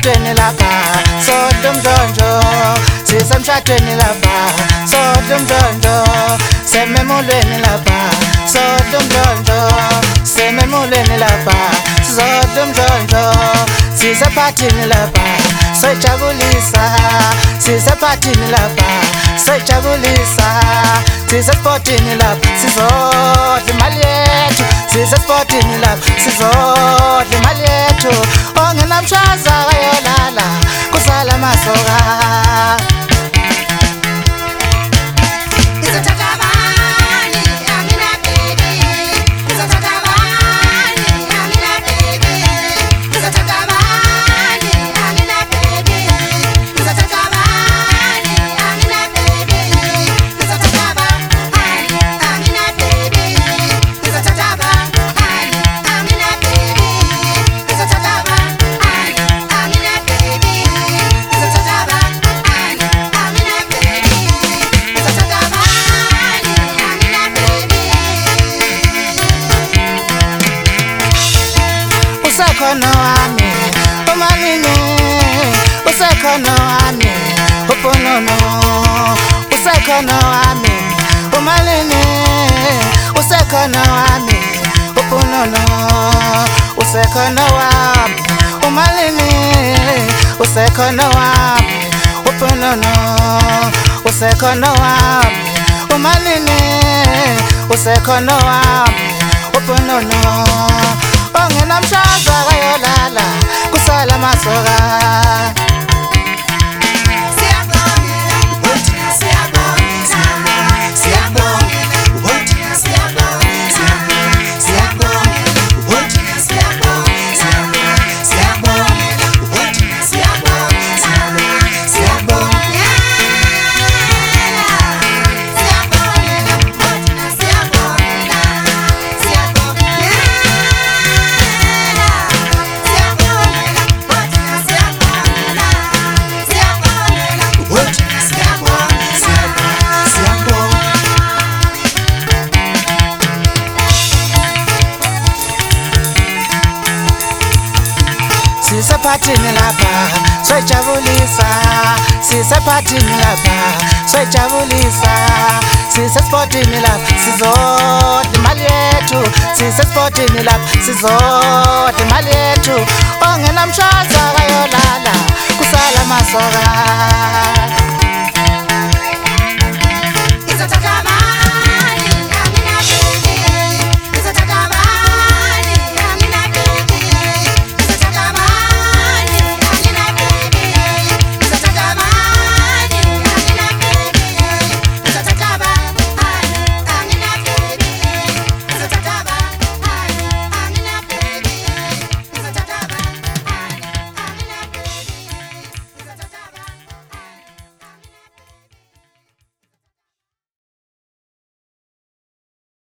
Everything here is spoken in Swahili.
sisemshadweni lapha sodwa umndlondlo sisemshadweni lapha sodwa umndlondlo sememulweni lapha sodwa umndlondlo sememulweni lapha sodwa umndlondlo sisephathini lapha soyijabulisa sisephathini lapha soyijabulisa sisesportini lapha sizodla imali yethu sisesportini lapha sizodla imali yethu ongenamshaza kayolala kusala masoka usekhono wami umalini usekhono wami uponono usekhono wami umalini usekhono wami uponono usekhono wami umalini usekhono wami uponono usekhono wami umalini usekhono wami uponono ongenamshaza kayolala kusala masoka sisephathini lapha soyijabulisa sisephathini lapha soyijabulisa sisesportini lapha sizodla imali yethu sisesportini lapha sizodla imali yethu ongenamshaza kayolala kusala masoka